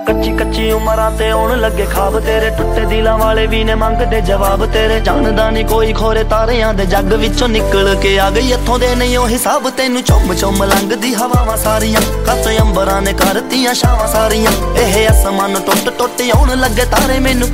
ਕੱਚੀ ਕੱਚੀ ਉਮਰਾਂ ਤੇ ਆਉਣ ਲੱਗੇ ਖਾਬ ਤੇਰੇ, ਟੁੱਟੇ ਦਿਲਾਂ ਵਾਲੇ ਵੀ ਨੇ ਮੰਗਦੇ ਜਵਾਬ ਤੇਰੇ। ਜਾਣਦਾ ਨਹੀਂ ਕੋਈ ਖੋਰੇ ਤਾਰਿਆਂ ਦੇ ਜੱਗ ਵਿੱਚੋਂ ਨਿਕਲ ਕੇ ਆ ਗਈ ਇੱਥੋਂ ਦੇ ਨਹੀਂ ਉਹ ਹਿਸਾਬ। ਤੈਨੂੰ ਚੁੰਮ ਚੁੰਮ ਲੰਘਦੀ ਹਵਾਵਾਂ ਸਾਰੀਆਂ, ਕੱਚ ਅੰਬਰਾਂ ਨੇ ਕਰਤੀਆਂ ਛਾਵਾਂ ਸਾਰੀਆਂ। ਇਹ ਅਸਮਾਨ ਟੁੱਟ ਟੁੱਟ ਆਉਣ ਲੱਗੇ ਤਾਰੇ, ਮੈਨੂੰ